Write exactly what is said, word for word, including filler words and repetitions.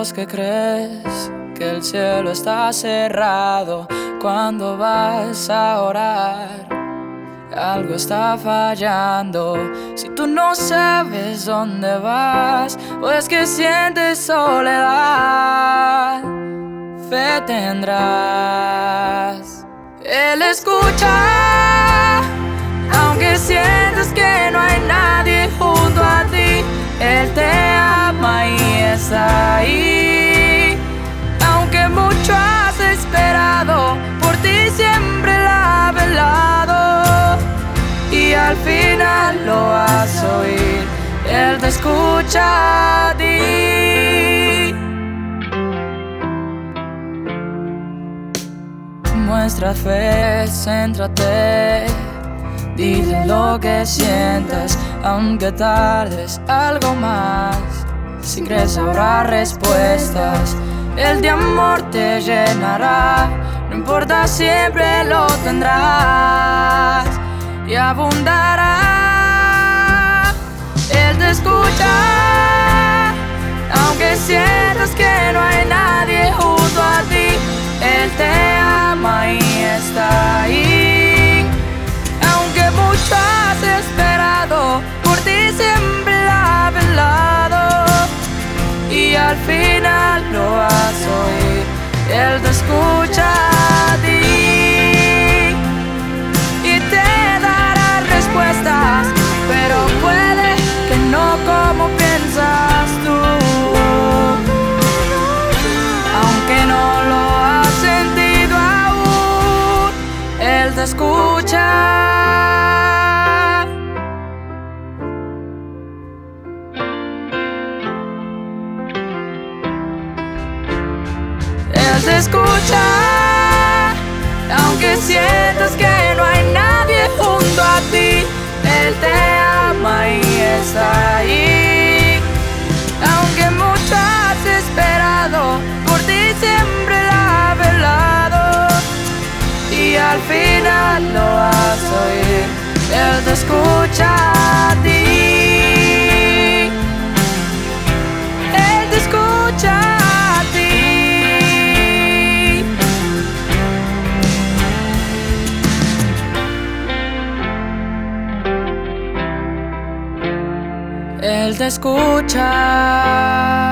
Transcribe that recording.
los que crees que el cielo está cerrado cuando vas a orar. Algo está fallando si tú no sabes dónde vas o es que sientes soledad. Fe tendrás, Él escucha, aunque sientas que no hay nadie junto a ti. Él te ama y está ahí, aunque mucho has esperado, por ti siempre la ha velado y al final lo vas a oír. Él te escucha a ti. Muestra fe, céntrate, dile lo que sientas, aunque tardes algo más. Si crees habrá respuestas, Él de amor te llenará. No importa, siempre lo tendrás y abundará. Él te escucha, aunque sientas que no hay nadie junto a ti. Él te ama y está ahí, aunque mucho has esperado, por ti siempre la ha velado y al final lo vas a oír. Él te escucha a ti y te dará respuestas, pero puede que no como piensas tú. Aunque no lo has sentido aún, Él te escucha. Él te escucha, aunque sientas que no hay nadie junto a ti. Él te ama y está ahí, aunque mucho has esperado, por ti siempre la ha velado y al final lo vas a oír. Él te escucha a ti. Él te escucha a ti. Él te escucha.